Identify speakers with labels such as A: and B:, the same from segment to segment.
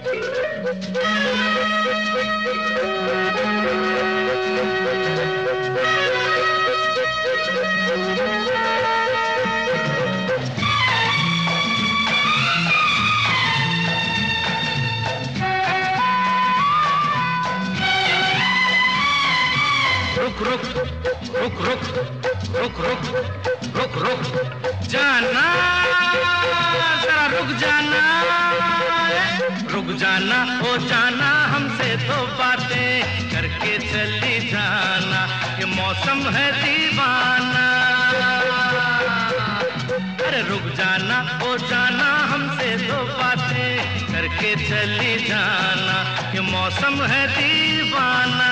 A: रुक रुक रुक रुक रुक रुक रुक रुक जाना, जरा रुक जाना, रुक जाना, हो जाना, हमसे तो बातें करके चली जाना, ये मौसम है दीवाना। अरे रुक जाना, हो जाना, हमसे तो बातें करके चली जाना, ये मौसम है दीवाना।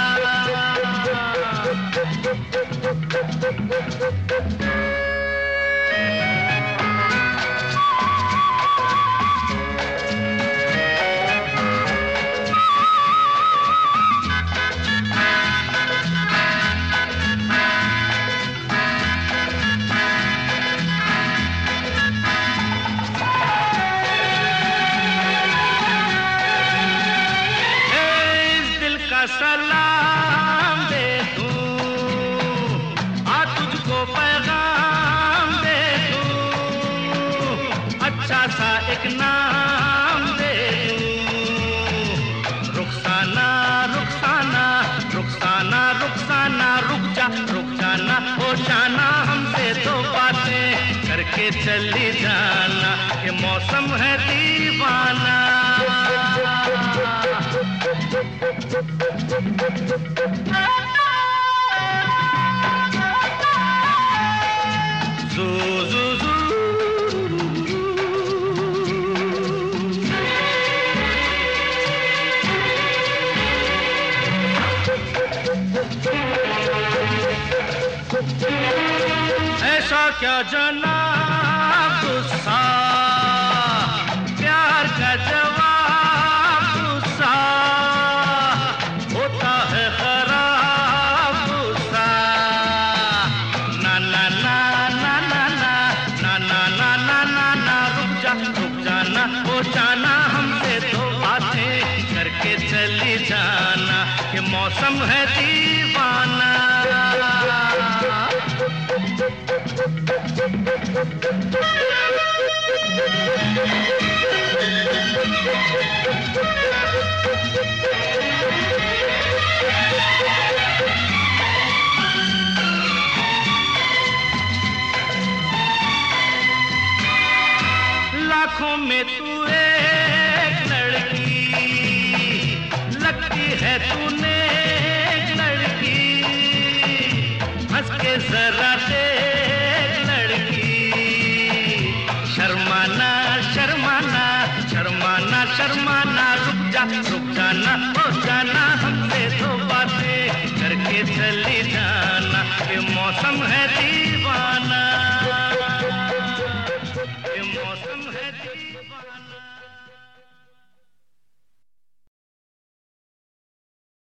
A: सलाम दे दूं, आ तुझको पैगाम दे दूं, अच्छा सा एक नाम दे दूं, रुखसाना रुखसाना रुखसाना रुखसाना, रुक जाना, हो जाना, हमसे तो बातें करके चली जाना, ये मौसम है दीवाना। Zoo, zoo, zoo. ऐसा क्या जनाब गुस्सा, प्यार का जवाब गुस्सा, होता है खराब गुस्सा। ना ना ना ना ना ना ना ना ना ना ना ना, रुक जाना, हो जाना, हमसे तो बातें करके चली जाना, ये मौसम है दीवाना। लाखों में तू एक लड़की लगती है, तूने एक लड़की, हंस के जरा देख लड़की, शर्माना शर्माना शर्माना शर्माना, रुक जाना, हो जाना, हमसे तो बातें करके चली जाना, ये मौसम है